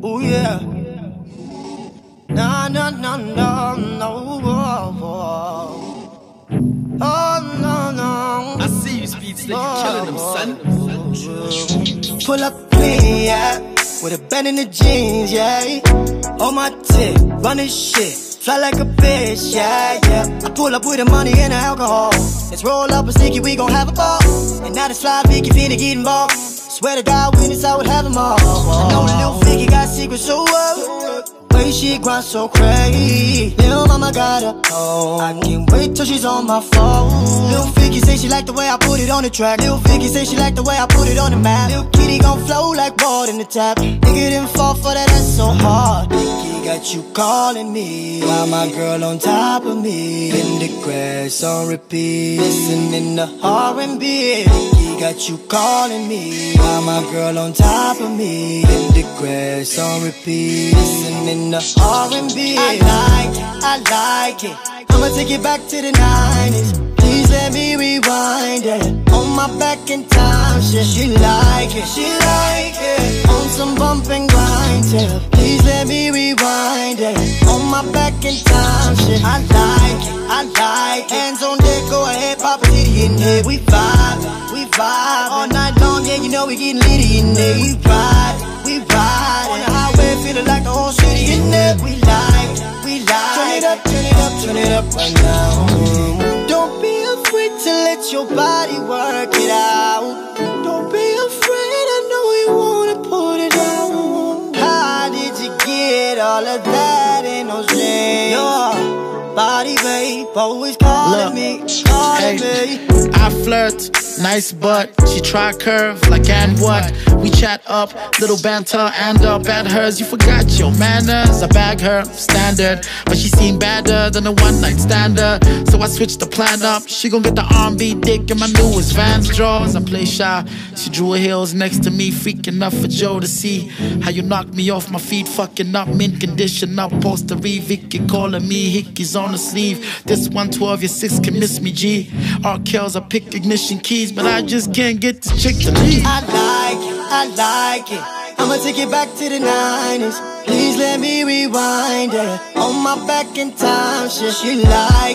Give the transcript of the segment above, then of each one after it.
Oh yeah. No, no, no, no, no. Oh no, no. I see you, Speed Slick, you killing them, son. Pull up clean, yeah, with a bend in the jeans, yeah. On my tip, running shit, fly like a bitch, yeah, yeah. I pull up with the money and the alcohol. Let's roll up a sneaky, we gon' have a ball. And now the fly Vicky finna get involved. Swear to God, when it's I would have them all. I know the little Vicky got secrets, so what? Way she grind so crazy. Lil' mama got her own. I can't wait till she's on my phone. Lil' Vicky say she like the way I put it on the track. Lil' Vicky say she like the way I put it on the map. Lil' Kitty gon' flow like water in the tap. Nigga didn't fall for that, that's so hard. Vicky got you calling me while my girl on top of me. In the grass on repeat, listening to R&B. Vicky got you calling me while my girl on top of me. In the grass on repeat, listening to R&B. I like it. I'ma take it back to the 90s. Please let me rewind it. On my back in time, shit. She like it. On some bump and grind, yeah. Please let me rewind it. On my back in time, shit. I like it. Hands on deck, go ahead, pop a titty in there. We vibe. All night long, yeah, you know we getting litty in there. We ride. On the highway, feeling like the whole city in there. We like. Turn it up right now. Don't be afraid to let your body work it out. Don't be afraid, I know you wanna put it down. How did you get all of that in those jeans? Your body, babe, always calling me. I flirt, nice butt. She try curve like and what? We chat up, little banter and up at hers. You forgot your manners. I bag her standard, but she seemed better than a one-night stander. So I switched the plan up. She gon' get the R&B dick in my newest Vans drawers. I play shy. She drew her heels next to me, freaking up for Joe to see how you knocked me off my feet, fucking up, mint condition up, poster Vicky calling me, hickeys on the sleeve. This 112, your 6 can miss me, G. R-Kells, I pick ignition keys, but I just can't get this chick to leave. I like it. I'ma take it back to the 90s. Please let me rewind it. On my back in time, shit. She like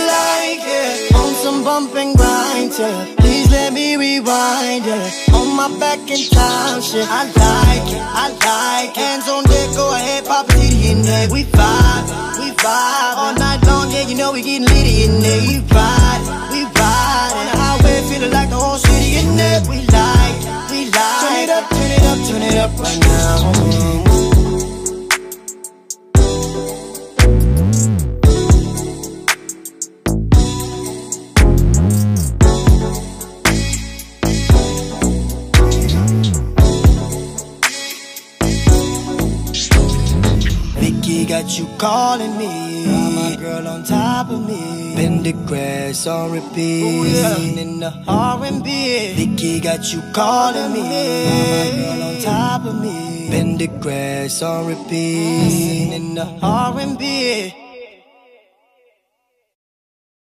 it. On some bump and grind, yeah. Please let me rewind it. On my back in time, shit. I like it. Hands on deck, go ahead, pop a titty in there. We vibe. All night long, yeah, you know we getting litty in there. We ride. On the highway, feeling like the whole city in there. We like. Turn it up right now. Vicky got you calling me, my girl on top of me. Bend the grass on repeat, listening to R&B. Vicky got you calling me, my girl on top of me. Bend the grass on repeat, listening to R&B.